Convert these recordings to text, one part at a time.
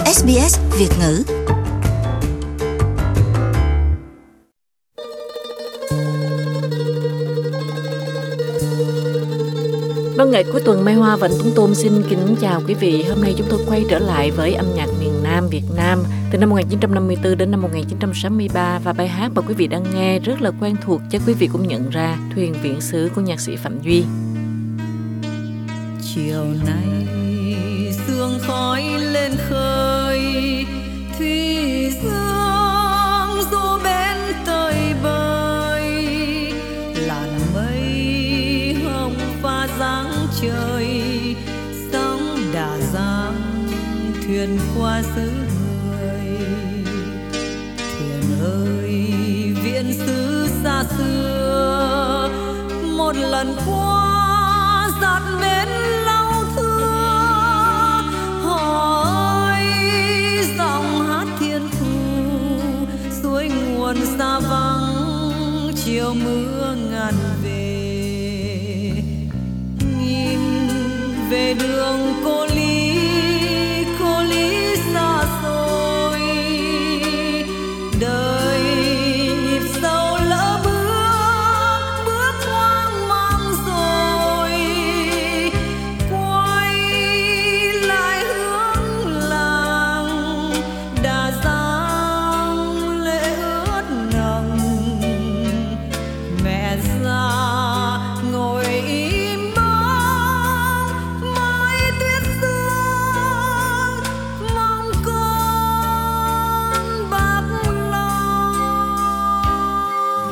SBS Việt ngữ. Văn nghệ cuối tuần Mai Hoa và Tuấn Tôn xin kính chào quý vị. Hôm nay chúng tôi quay trở lại với âm nhạc miền Nam Việt Nam từ năm 1954 đến năm 1963, và bài hát mà quý vị đang nghe rất là quen thuộc, chắc quý vị cũng nhận ra, Thuyền Viễn Xứ của nhạc sĩ Phạm Duy. Chiều nay sương khói lên khơi, thủy dương du bên tơi bời, làn mây hồng pha dáng trời, sóng đà giang thuyền qua xứ người. Thuyền ơi viễn xứ xa xưa, một lần qua giạt bến lâu thưa. Hỏi giọng hát thiên thu, suối nguồn xa vắng, chiều mưa ngàn về. Nhìn về đường cô Lý xa xôi, đời nhịp sâu lỡ bước hoang mang rồi. Quay lại hướng làng, đà giang lệ ướt nồng. Mẹ già ngồi im mong mái tuyết sương, mong con bạc lòng.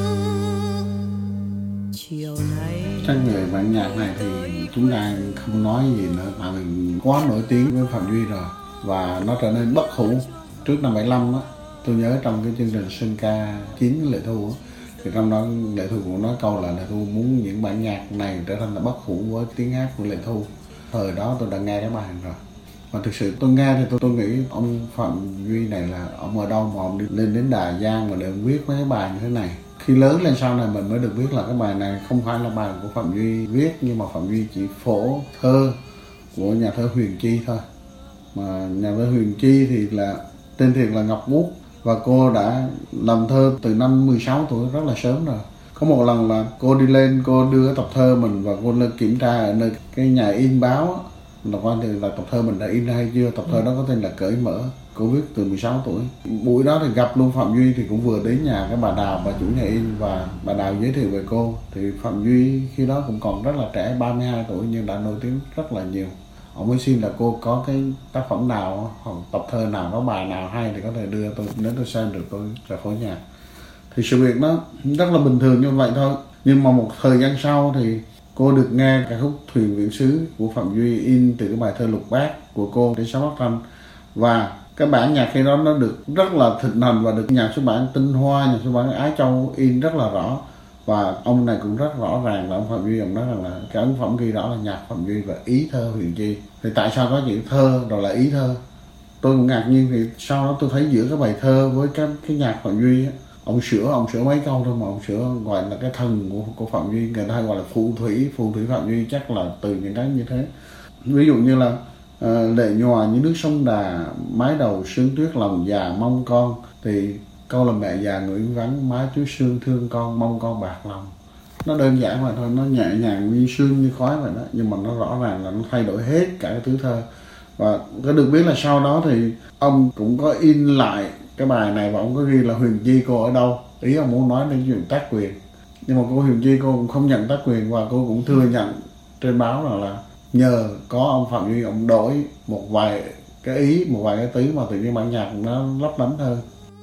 Chiều nay Trên người bản nhạc này thì chúng ta không nói gì nữa, tại vì quá nổi tiếng với Phạm Duy rồi và nó trở nên bất hủ. Trước năm 75 á, tôi nhớ trong cái chương trình Sơn Ca 9 Lệ Thu á, thì trong đó Lệ Thu cũng nói câu là Lệ Thu muốn những bản nhạc này trở thành là bất hủ với tiếng hát của Lệ Thu. Thời đó tôi đã nghe cái bài này rồi, và thực sự tôi nghe thì tôi nghĩ ông Phạm Duy này là ông ở đâu mà ông đi lên đến Đà Giang mà để ông viết mấy cái bài như thế này. Khi lớn lên sau này mình mới được biết là cái bài này không phải là bài của Phạm Duy viết, nhưng mà Phạm Duy chỉ phổ thơ của nhà thơ Huyền Chi thôi. Mà nhà thơ Huyền Chi thì là tên thiệt là Ngọc Bút, và cô đã làm thơ từ năm 16 tuổi, rất là sớm rồi. Có một lần là cô đi lên, cô đưa tập thơ mình và cô lên kiểm tra ở nơi cái nhà in báo á, là quan thì là tập thơ mình đã in hay chưa. Tập thơ đó có tên là Cởi Mở, cô viết từ 16 tuổi. Buổi đó thì gặp luôn Phạm Duy, thì cũng vừa đến nhà cái bà Đào, bà chủ nhà in, và bà Đào giới thiệu về cô. Thì Phạm Duy khi đó cũng còn rất là trẻ, 32 tuổi, nhưng đã nổi tiếng rất là nhiều. Ông mới xin là cô có cái tác phẩm nào hoặc tập thơ nào, có bài nào hay thì có thể đưa tôi, nếu tôi xem được tôi sẽ phối nhạc. Thì sự việc nó rất là bình thường như vậy thôi. Nhưng mà một thời gian sau thì cô được nghe ca khúc Thuyền Viễn Xứ của Phạm Duy in từ cái bài thơ Lục Bát của cô đến Sáu Bát Tranh. Và cái bản nhạc khi đó nó được rất là thịnh hành và được nhà xuất bản Tinh Hoa, nhà xuất bản Ái Châu in rất là rõ. Và ông này cũng rất rõ ràng là ông Phạm Duy, ông nói rằng là cái ấn phẩm ghi rõ là nhạc Phạm Duy và ý thơ Huyền Chi. Thì tại sao có chữ thơ rồi là ý thơ? Tôi cũng ngạc nhiên, thì sau đó tôi thấy giữa cái bài thơ với cái nhạc Phạm Duy á, ông sửa mấy câu thôi mà ông sửa gọi là cái thần của Phạm Duy. Người ta hay gọi là phù thủy Phạm Duy, chắc là từ những cái như thế. Ví dụ như là lệ nhòa như nước sông Đà, mái đầu sương tuyết lòng già mong con, thì câu là mẹ già người vắng, má chú sương thương con mong con bạc lòng. Nó đơn giản vậy thôi, nó nhẹ nhàng như sương như khói vậy đó, nhưng mà nó rõ ràng là nó thay đổi hết cả cái thứ thơ. Và có được biết là sau đó thì ông cũng có in lại cái bài này, và ông có ghi là Huyền Chi cô ở đâu. Ý ông muốn nói đến chuyện tác quyền, nhưng mà cô Huyền Chi cô cũng không nhận tác quyền, và cô cũng thừa nhận trên báo là nhờ có ông Phạm Duy, ông đổi một vài cái ý, một vài cái tí mà tự nhiên bản nhạc nó lấp lánh hơn.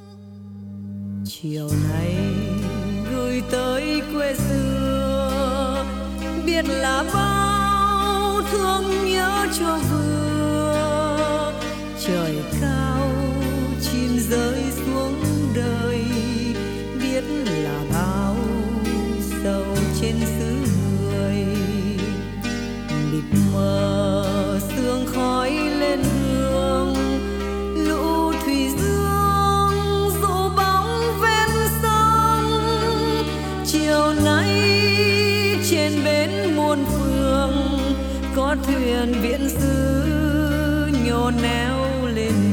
Chiều nay gửi tới quê xưa, biết là bao thương nhớ cho vừa. Trời cao chim rơi xuống đời, biết là bao sầu trên xứ người. Mịt mờ sương khói lên hương, lũ thủy dương dỗ bóng ven sông. Chiều nay trên bến muôn phương, có thuyền viễn xứ nhô neo lên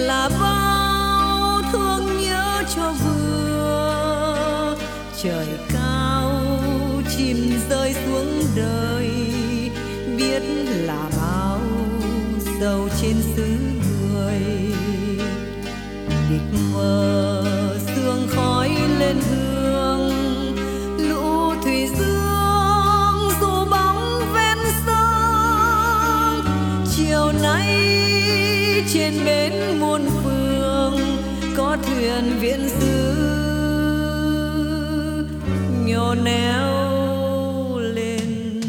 là bao thương nhớ cho vừa. Trời cao chim rơi xuống đời, biết là bao sầu trên xứ người. Địch mờ sương khói lên hương, lũ thủy dương dù bóng ven sông. Chiều nay trên bến muôn phương có thuyền viễn xứ nhô néo lên.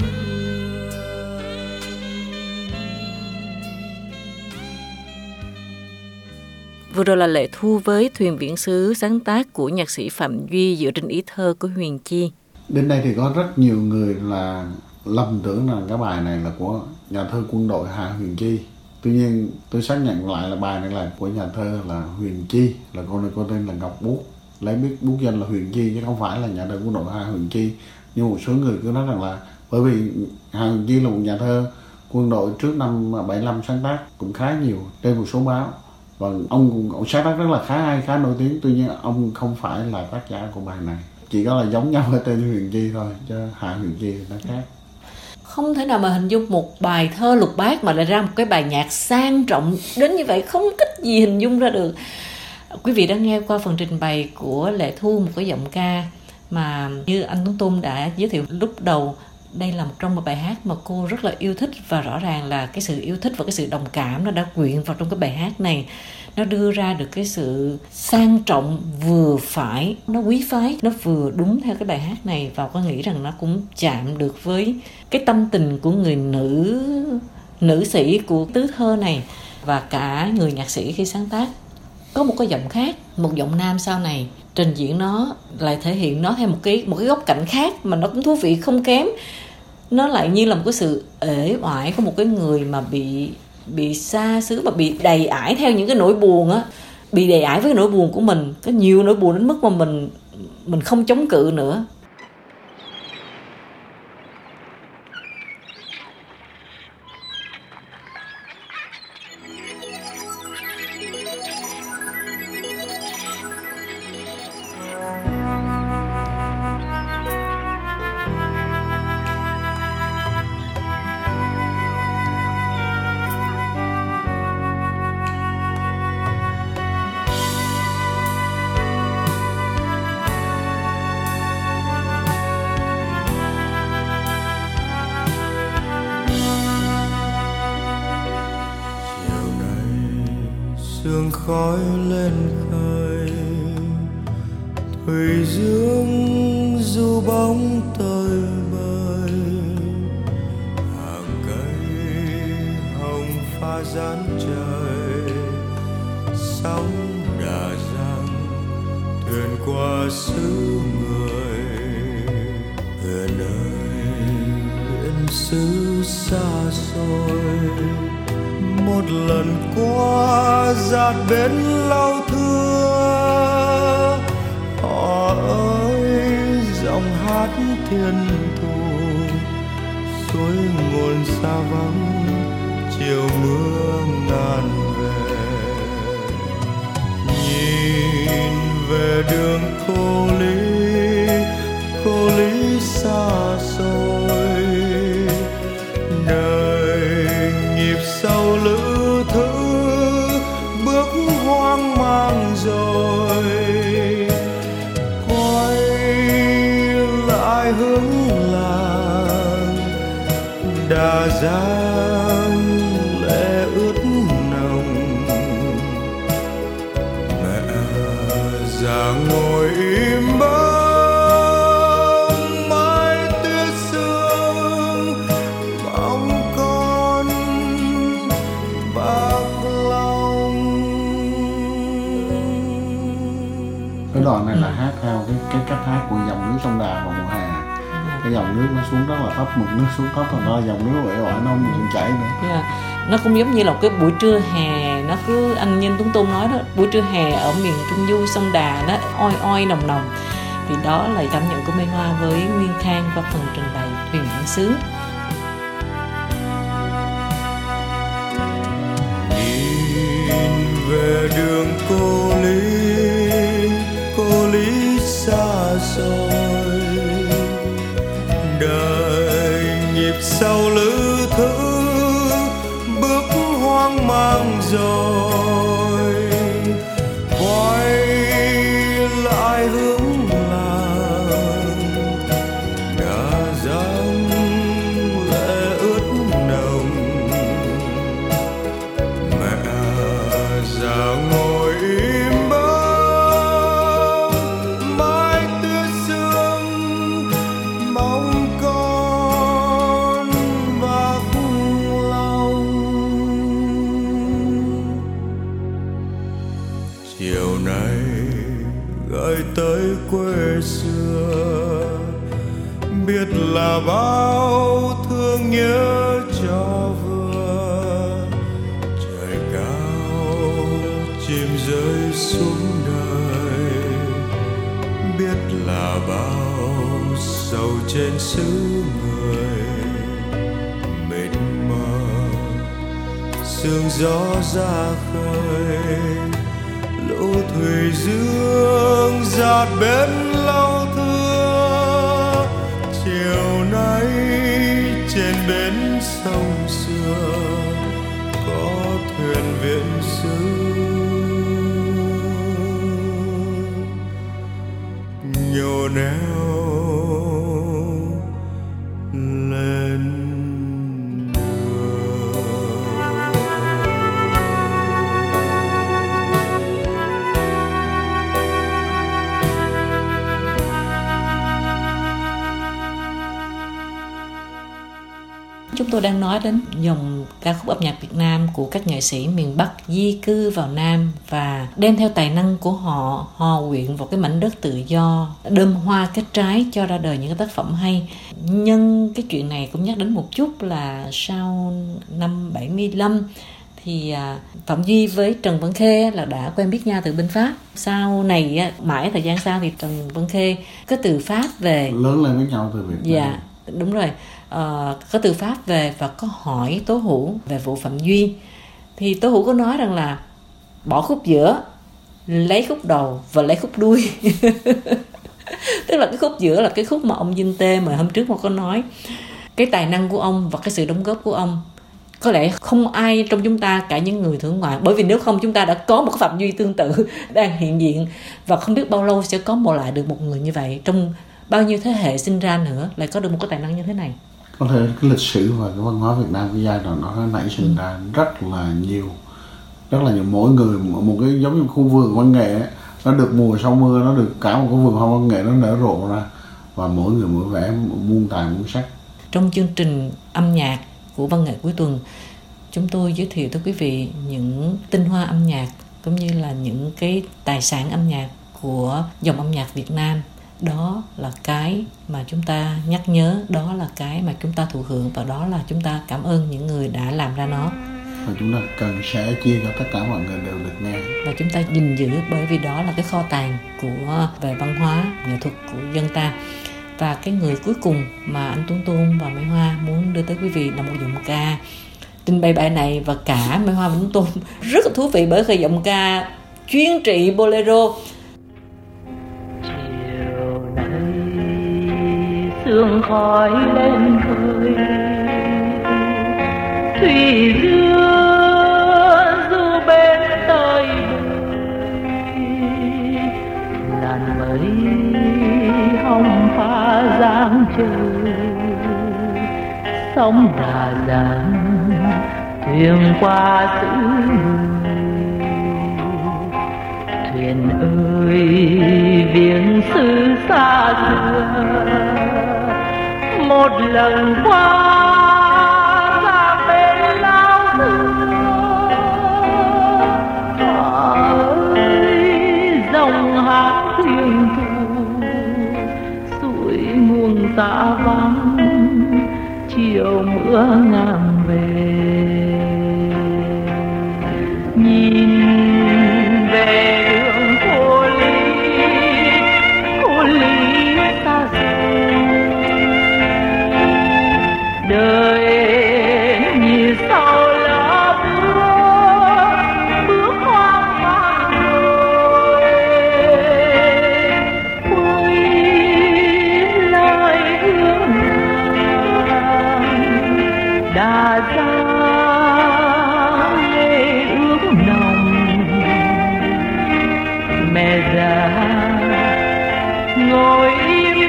Vừa rồi là Lệ Thu với Thuyền Viễn Xứ, sáng tác của nhạc sĩ Phạm Duy dựa trên ý thơ của Huyền Chi. Đến đây thì có rất nhiều người là lầm tưởng rằng cái bài này là của nhà thơ quân đội Hà Huyền Chi. Tuy nhiên tôi xác nhận lại là bài này là của nhà thơ là Huyền Chi, là cô này cô tên là Ngọc Bút, lấy biết bút danh là Huyền Chi chứ không phải là nhà thơ quân đội Hà Huyền Chi. Nhưng một số người cứ nói rằng là bởi vì Hà Huyền Chi là một nhà thơ quân đội trước năm 75 sáng tác cũng khá nhiều trên một số báo, và ông sáng tác rất là khá nổi tiếng. Tuy nhiên ông không phải là tác giả của bài này, chỉ có là giống nhau ở tên Huyền Chi thôi, chứ Hà Huyền Chi nó khác. Không thể nào mà hình dung một bài thơ lục bát mà lại ra một cái bài nhạc sang trọng đến như vậy, không cách gì hình dung ra được. Quý vị đã nghe qua phần trình bày của Lệ Thu, một cái giọng ca mà như anh Tuấn Tôn đã giới thiệu lúc đầu, đây là một trong một bài hát mà cô rất là yêu thích, và rõ ràng là cái sự yêu thích và cái sự đồng cảm nó đã quyện vào trong cái bài hát này. Nó đưa ra được cái sự sang trọng vừa phải, nó quý phái, nó vừa đúng theo cái bài hát này, và con nghĩ rằng nó cũng chạm được với cái tâm tình của người nữ sĩ của tứ thơ này và cả người nhạc sĩ khi sáng tác. Có một cái giọng khác, một giọng nam sau này trình diễn nó lại thể hiện nó theo một cái góc cạnh khác mà nó cũng thú vị không kém. Nó lại như là một cái sự uể oải của một cái người mà bị xa xứ, mà bị đầy ải theo những cái nỗi buồn á, bị đầy ải với cái nỗi buồn của mình, có nhiều nỗi buồn đến mức mà mình không chống cự nữa. sương khói lên khơi, thủy dương du bóng tơi bời, hàng cây hồng pha dáng trời, sóng đà giăng thuyền qua xứ người. Thuyền ơi biển xứ xa xôi, một lần qua dạt bến lâu thưa. Họ ơi giọng hát thiên thu, suối nguồn xa vắng chiều mưa ngàn về. Nhìn về đường cô lý xa xôi, đời nhịp sâu lữ thứ bước hoang mang rồi. Quay lại hướng làng Đà Giang lệ ướt nồng, mẹ già ngồi im bóng mái tuyết sương, mong con bạc lòng. Cái đoạn này là hát theo cái cách hát của dòng nước sông Đà vào mùa hè. Cái dòng nước nó xuống rất là thấp, mực nước xuống thấp, thành ra dòng nước uể oải nó không chảy nữa. Yeah. Nó cũng giống như là cái buổi trưa hè, nó cứ anh Nhân Tuấn Tôn nói đó, buổi trưa hè ở miền Trung Du sông Đà nó oi oi nồng nồng. Thì đó là cảm nhận của Mai Hoa với Nguyên Khang qua phần trình bày Thuyền Viễn Xứ. Nhìn về cô lý xa rồi, đời nhịp sau lữ thứ bước hoang mang rồi, quay lại hướng làng đã dáng lệ ướt nồng. Mẹ già ngồi im bóng mái tưa sương, mong con vác lòng. Chiều nay gửi tới quê xưa, biết là bao thương nhớ cho vừa. Trời cao chim rơi xuống đời, biết là bao sầu trên xứ người. Mịt mờ sương gió ra khơi, lũ thủy dương dạt bên lâu thưa. Chiều nay trên bến sông xưa có thuyền viễn xứ nhổ neo lên Chúng tôi đang nói đến dòng ca khúc âm nhạc Việt Nam của các nghệ sĩ miền Bắc di cư vào Nam và đem theo tài năng của họ hòa quyện vào cái mảnh đất tự do, đơm hoa kết trái cho ra đời những cái tác phẩm hay. Nhân cái chuyện này cũng nhắc đến một chút là sau năm 75 thì Phạm Duy với Trần Văn Khê là đã quen biết nhau từ bên Pháp. Sau này mãi thời gian sau thì Trần Văn Khê có từ Pháp về, lớn lên với nhau từ Việt Nam. Dạ, đúng rồi. Có từ Pháp về và có hỏi Tố Hữu về vụ Phạm Duy. Thì Tố Hữu có nói rằng là bỏ khúc giữa, lấy khúc đầu và lấy khúc đuôi. Tức là cái khúc giữa là cái khúc mà ông Vinh Tê mà hôm trước mà có nói, cái tài năng của ông và cái sự đóng góp của ông có lẽ không ai trong chúng ta, cả những người thưởng ngoại, bởi vì nếu không chúng ta đã có một cái Phạm Duy tương tự đang hiện diện và không biết bao lâu sẽ có lại được một người như vậy, trong bao nhiêu thế hệ sinh ra nữa lại có được một cái tài năng như thế này. Có thể cái lịch sử và cái văn hóa Việt Nam cái giai đoạn nó nảy sinh ra rất là nhiều. Mỗi người một cái giống như khu vườn văn nghệ ấy, nó được mùa sau mưa, nó được cả một cái vườn hoa văn nghệ nó nở rộ ra và mỗi người mỗi vẻ, muôn tài muôn sắc. Trong chương trình âm nhạc của Văn nghệ cuối tuần, chúng tôi giới thiệu tới quý vị những tinh hoa âm nhạc cũng như là những cái tài sản âm nhạc của dòng âm nhạc Việt Nam. Đó là cái mà chúng ta nhắc nhớ, đó là cái mà chúng ta thụ hưởng và đó là chúng ta cảm ơn những người đã làm ra nó. Và chúng ta cần sẽ chia cho tất cả mọi người đều được nghe. Và chúng ta gìn giữ, bởi vì đó là cái kho tàng về văn hóa, nghệ thuật của dân ta. Và cái người cuối cùng mà anh Tuấn Tôn và Mai Hoa muốn đưa tới quý vị là một giọng ca trình bày bài này, và cả Mai Hoa và Tuấn Tôn rất là thú vị bởi vì giọng ca chuyên trị bolero. Chiều nay sương khói lên khơi, thủy dương du bên tơi bời, làn mây hồng pha giang trời, sóng đà dàng thuyền qua xứ người. Thuyền ơi viếng xứ xa xưa, một lần qua ra bên lao xưa. Ơi dòng hát thuyền thù, suối nguồn xa vắng, chiều mưa ngang về. Nhìn về đường cô Lý xa xôi, đời như sau lá bước hoang mang rồi. đã ra lệ ước nồng. Mẹ già ngồi im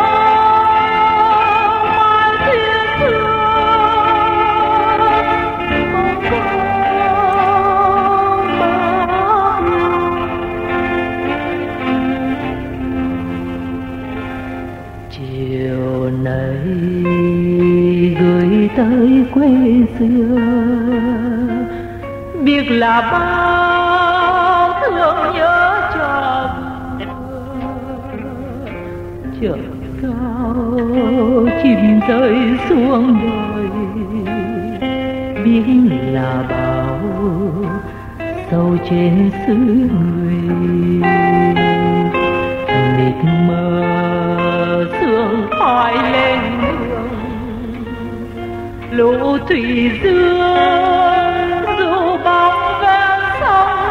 bao thiên thương mong con bao. Chiều nay gửi tới quê xưa, biết là bao thương nhớ cho chợt cao chim rơi xuống đời, biết là bao sâu trên xứ người. Mịt mờ sương khói lên đường, lũ thủy dương dù bóng ven sông.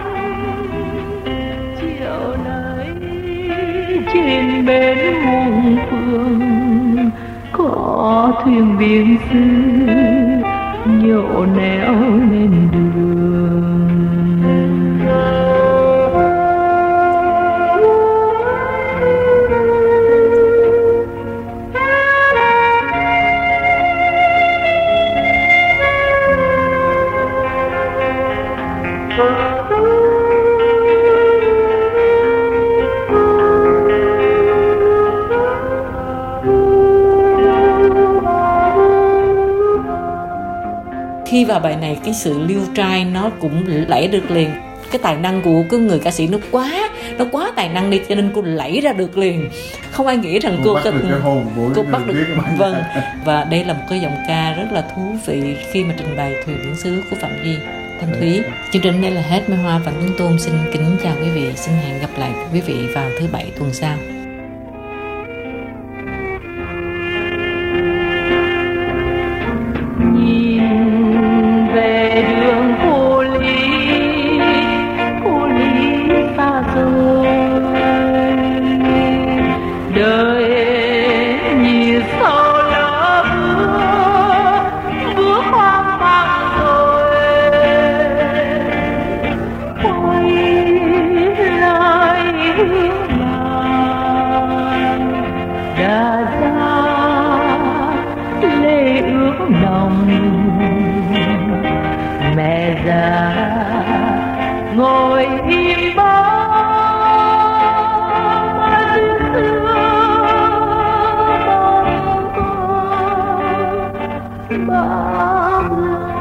Chiều nay trên bến muôn phương có thuyền biển xứ nhộn nẻo lên đường. Khi vào bài này, cái sự liêu trai nó cũng lẫy được liền. Cái tài năng của cái người ca sĩ nó quá tài năng đi, cho nên cô lẫy ra được liền. Không ai nghĩ rằng cô bắt được. Vâng. Và đây là một cái giọng ca rất là thú vị khi mà trình bày Thuyền Biển Xứ của Phạm Duy, Thanh Thúy. Chương trình này là hết. Mai Hoa và Tuấn Tôn xin kính chào quý vị. Xin hẹn gặp lại quý vị vào thứ Bảy tuần sau. Mẹ già ngồi im bao mai xưa bao.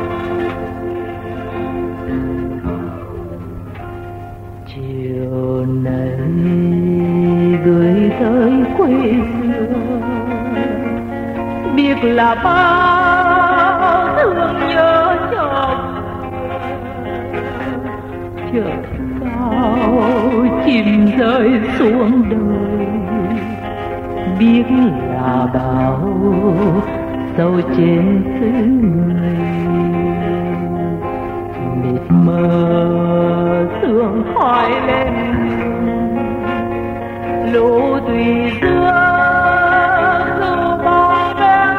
Chiều nay gửi tới quê xưa, biết là bao thương nhớ cho chợt cao chim rơi xuống đời, biết là bao sâu trên xứ người. Mịt mờ sương khói lên lũ thủy dương dù bóng ven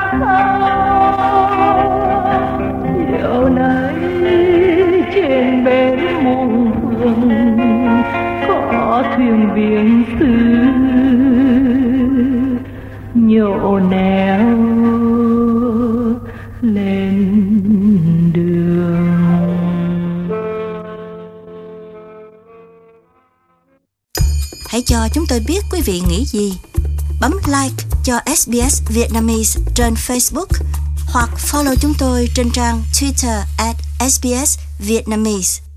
sông. Chiều nay trên bến muôn phương có thuyền biển xứ nhộn nẻo lên đường. Hãy cho chúng tôi biết quý vị nghĩ gì. Bấm like cho SBS Vietnamese trên Facebook hoặc follow chúng tôi trên trang Twitter @SBS Vietnamese.